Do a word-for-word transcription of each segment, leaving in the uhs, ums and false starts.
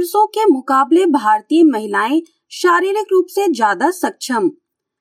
पुरुषों के मुकाबले भारतीय महिलाएं शारीरिक रूप से ज्यादा सक्षम।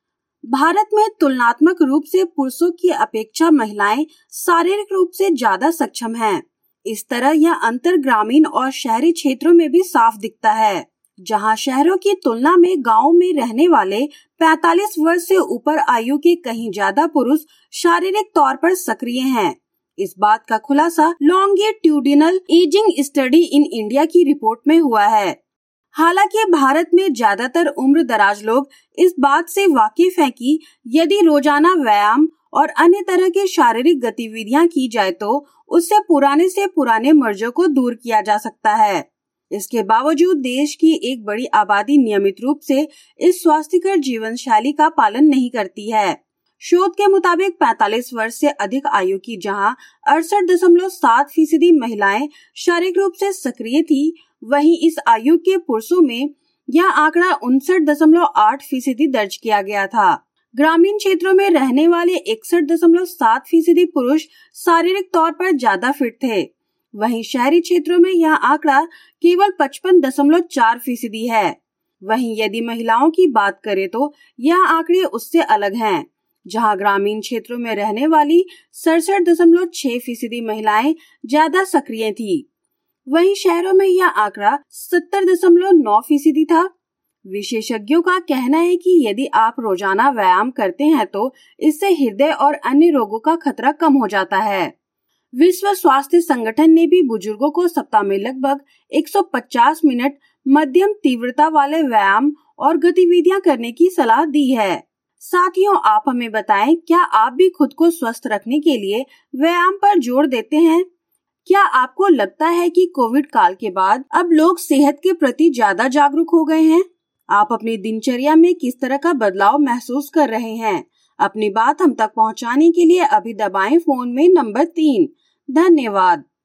भारत में तुलनात्मक रूप से पुरुषों की अपेक्षा महिलाएं शारीरिक रूप से ज्यादा सक्षम हैं। इस तरह यह अंतर ग्रामीण और शहरी क्षेत्रों में भी साफ दिखता है, जहां शहरों की तुलना में गांवों में रहने वाले पैंतालीस वर्ष से ऊपर आयु के कहीं ज्यादा पुरुष शारीरिक तौर पर सक्रिय हैं। इस बात का खुलासा longitudinal ageing study in India की रिपोर्ट में हुआ है। हालांकि भारत में ज्यादातर उम्र दराज लोग इस बात से वाकिफ हैं कि यदि रोजाना व्यायाम और अन्य तरह की शारीरिक गतिविधियां की जाए तो उससे पुराने से पुराने मर्जों को दूर किया जा सकता है। इसके बावजूद देश की एक बड़ी आबादी नियमित रूप से इस स्वास्थ्यकर जीवन शैली का पालन नहीं करती है। शोध के मुताबिक पैंतालीस वर्ष से अधिक आयु की जहां अड़सठ दशमलव सात फीसदी महिलाएं शारीरिक रूप से सक्रिय थी, वहीं इस आयु के पुरुषों में यह आंकड़ा उनसठ दशमलव आठ फीसदी दर्ज किया गया था। ग्रामीण क्षेत्रों में रहने वाले इकसठ दशमलव सात फीसदी पुरुष शारीरिक तौर पर ज्यादा फिट थे, वहीं शहरी क्षेत्रों में यह आंकड़ा केवल पचपन दशमलव चार फीसदी है। वहीं यदि महिलाओं की बात करें तो यह आंकड़े उससे अलग हैं, जहां ग्रामीण क्षेत्रों में रहने वाली सड़सठ दशमलव छह फीसदी महिलाएं ज्यादा सक्रिय थी, वहीं शहरों में यह आंकड़ा सत्तर दशमलव नौ फीसदी था। विशेषज्ञों का कहना है कि यदि आप रोजाना व्यायाम करते हैं तो इससे हृदय और अन्य रोगों का खतरा कम हो जाता है। विश्व स्वास्थ्य संगठन ने भी बुजुर्गों को सप्ताह में लगभग एक सौ पचास मिनट मध्यम तीव्रता वाले व्यायाम और गतिविधियां करने की सलाह दी है। साथियों, आप हमें बताएं, क्या आप भी खुद को स्वस्थ रखने के लिए व्यायाम पर जोर देते हैं? क्या आपको लगता है कि कोविड काल के बाद अब लोग सेहत के प्रति ज्यादा जागरूक हो गए हैं? आप अपनी दिनचर्या में किस तरह का बदलाव महसूस कर रहे हैं? अपनी बात हम तक पहुंचाने के लिए अभी दबाएं फोन में नंबर तीन। धन्यवाद।